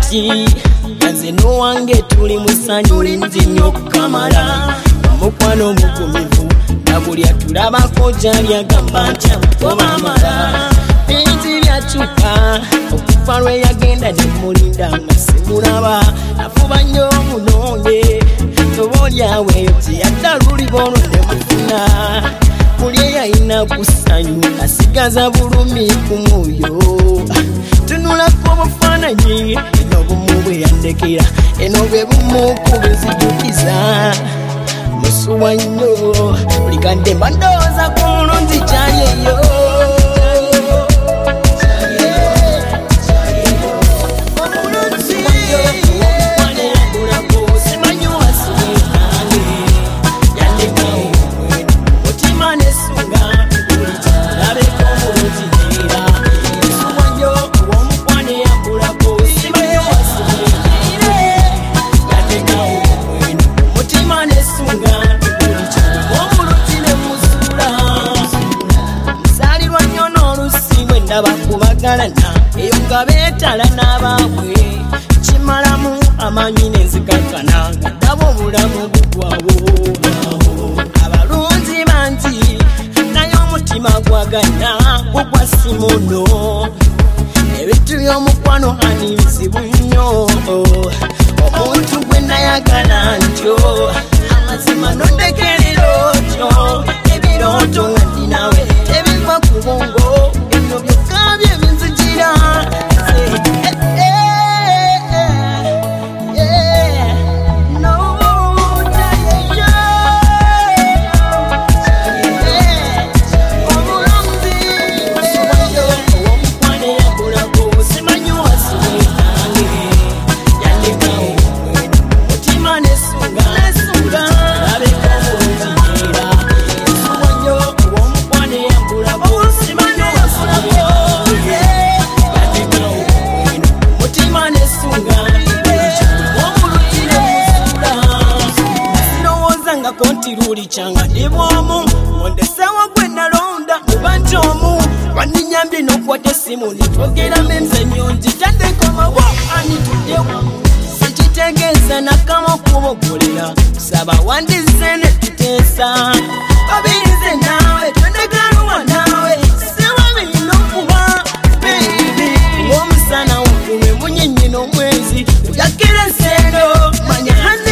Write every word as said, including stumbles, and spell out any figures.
kati Nze n'owange tuli musanyu nzinyo kukamala Omukwano omugumivu na buli atulabako gyali agamba nti amutobamala Bingi byakyuka okufa lwe yagenda ne mulinda nga simulaba afuba nnyo omunonge tobolyawo eyo gyeyadda luliba olwo ne mufuna buli eyalina kusanyu asigaza bulumi ku mwoyo tunulako obufaananyi eno bumu bwe yandekera eno bwe bumu kubezijukiza musuwa nnyo buli kadde mba ndowooza ku mulungi gyali eyo bakubagalana eyo nga beetala n'abaabwe kimalamu amanyi n'enzikakana nga ddaba obulamu bugwawo abalunzi bangi naye omutima gwagana gugwa simono ebintu by'omukwano ani bizibu nnyo omuntu gwe nayagala ntyo amazima nondekerera otyo ebirooto nga ndinawe tebiva ku bongo kontiruli changa ndibwomu ondesewa gwe nalonda mubanjomu waninyambye n'okwata essimu nitwogera menze nyonji tandekoma anituddewo sikitegeeza nakama okubogolera saba wandize ne tuteesa babirize naawe twendegaluwa naawe sewabirina okuba baby ng'omusana wakume munyinyi n'omwezi ojakira ensero manya hana